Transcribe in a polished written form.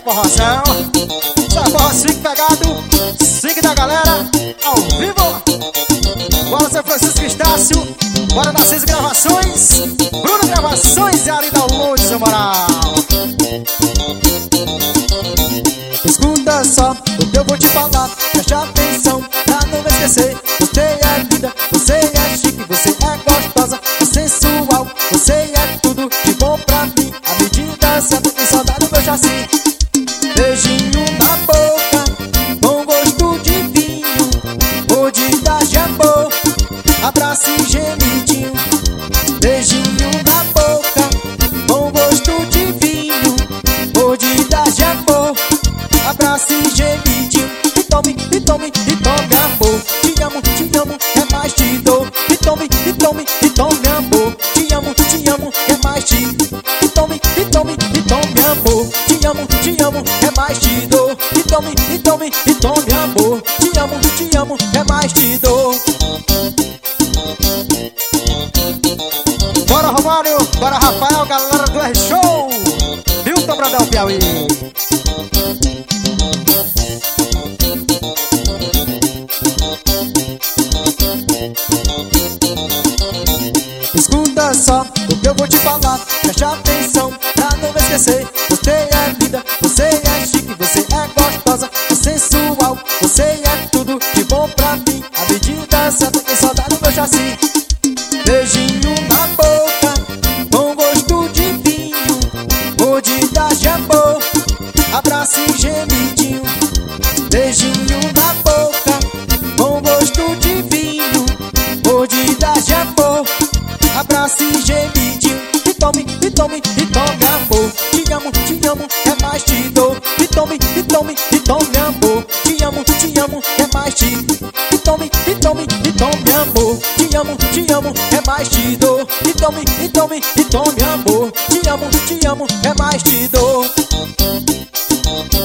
forrozão. Essa forró swing pegado, swing da galera, ao vivo. Bora São Francisco Estácio, bora Narciso Gravações, Bruno Gravações e Ari Download, seu moral. Escuta só o que eu vou te falar, preste atenção pra não esquecer. Você é linda, você é chique, você é gostosa, é sensual, você é tudo de bom pra mim. A medida certa tem saudade no meu chassi. Beijinho na boca, com gosto de vinho, vou te dar de amor, abraço e gemidinho. Beijinho na boca, com gosto de vinho, vou te dar de amor, abraço e gemidinho. E tome, e tome, e tome amor. Te amo, é mais te dou. E tome, e tome, e tome amor. Te amo, é mais te. E tome, e tome, e tome amor. Te amo, é mais te dou. E tome, e tome, e tome amor. Te amo, é mais te dou. Bora Romário, bora Rafael, galera do R-Show, Hilton Bradão Piauí. Escuta só o que eu vou te falar, preste atenção pra não esquecer. Você é linda, você é chique, você é gostosa, é sensual, você é tudo de bom pra mim. A medida certa tem saudade no meu chassi. Beijinho na boca, com gosto de vinho, vou te dar de amor, abraço e gemidinho. Beijinho na boca, com gosto de vinho, vou te dar de amor, abraço e gemidinho. E tome, e tome, e tome amor. Te amo, é mais te dou. E tome, e tome, e tome amor. Te amo, é mais te. E tome, e tome, e tome amor. Te amo, é mais te dou. E tome, e tome, e tome amor. Te amo, é mais te dou.